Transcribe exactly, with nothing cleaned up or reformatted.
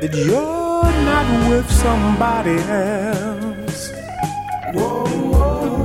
that you're not with somebody else. Whoa, whoa.